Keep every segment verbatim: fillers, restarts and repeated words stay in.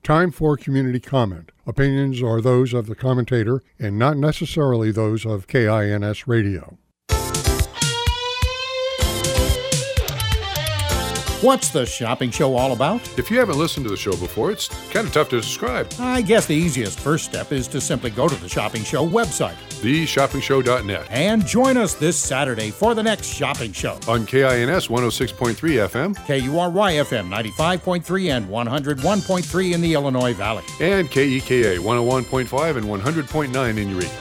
Time for community comment. Opinions are those of the commentator and not necessarily those of K I N S Radio. What's the shopping show all about? If you haven't listened to the show before, it's kind of tough to describe. I guess the easiest first step is to simply go to the Shopping Show website, the shopping show dot net, and join us this Saturday for the next shopping show. On K I N S one oh six point three F M, K U R Y F M ninety-five point three and one oh one point three in the Illinois Valley, and K E K A one oh one point five and one hundred point nine in Eureka.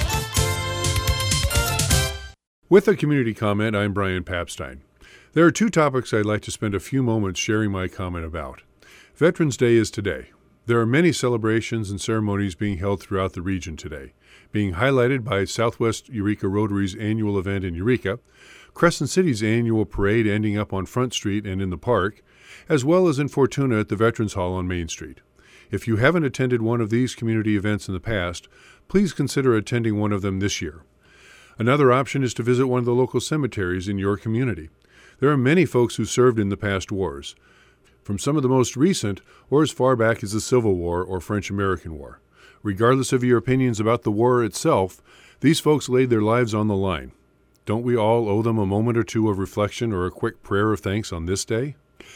With a community comment, I'm Brian Papstein. There are two topics I'd like to spend a few moments sharing my comment about. Veterans Day is today. There are many celebrations and ceremonies being held throughout the region today, being highlighted by Southwest Eureka Rotary's annual event in Eureka, Crescent City's annual parade ending up on Front Street and in the park, as well as in Fortuna at the Veterans Hall on Main Street. If you haven't attended one of these community events in the past, please consider attending one of them this year. Another option is to visit one of the local cemeteries in your community. There are many folks who served in the past wars, from some of the most recent or as far back as the Civil War or French-American War. Regardless of your opinions about the war itself, these folks laid their lives on the line. Don't we all owe them a moment or two of reflection or a quick prayer of thanks on this day?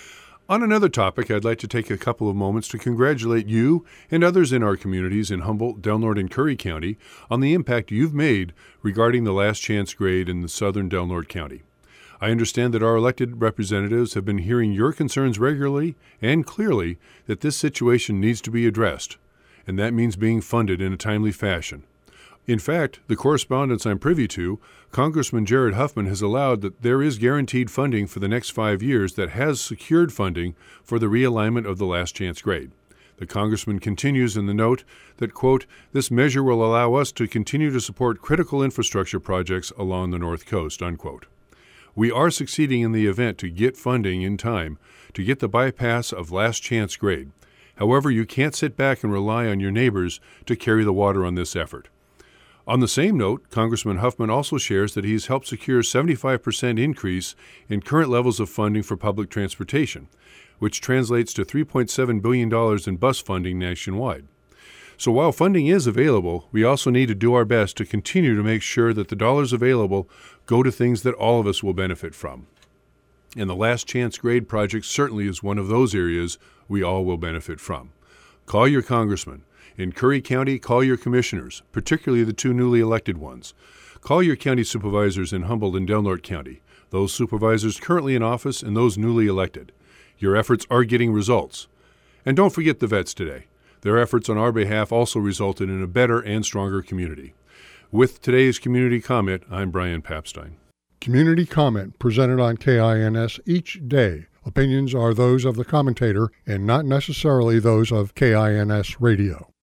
On another topic, I'd like to take a couple of moments to congratulate you and others in our communities in Humboldt, Del Norte, and Curry County on the impact you've made regarding the last chance grade in the southern Del Norte County. I understand that our elected representatives have been hearing your concerns regularly and clearly that this situation needs to be addressed, and that means being funded in a timely fashion. In fact, the correspondence I'm privy to, Congressman Jared Huffman has allowed that there is guaranteed funding for the next five years that has secured funding for the realignment of the last chance grade. The congressman continues in the note that, quote, this measure will allow us to continue to support critical infrastructure projects along the North Coast, unquote. We are succeeding in the event to get funding in time to get the bypass of last chance grade. However, you can't sit back and rely on your neighbors to carry the water on this effort. On the same note, Congressman Huffman also shares that he's helped secure a seventy-five percent increase in current levels of funding for public transportation, which translates to three point seven billion dollars in bus funding nationwide. So while funding is available, we also need to do our best to continue to make sure that the dollars available go to things that all of us will benefit from. And the Last Chance Grade project certainly is one of those areas we all will benefit from. Call your congressman. In Curry County, call your commissioners, particularly the two newly elected ones. Call your county supervisors in Humboldt and Del Norte County, those supervisors currently in office and those newly elected. Your efforts are getting results. And don't forget the vets today. Their efforts on our behalf also resulted in a better and stronger community. With today's community comment, I'm Brian Papstein. Community comment presented on K I N S each day. Opinions are those of the commentator and not necessarily those of K I N S Radio.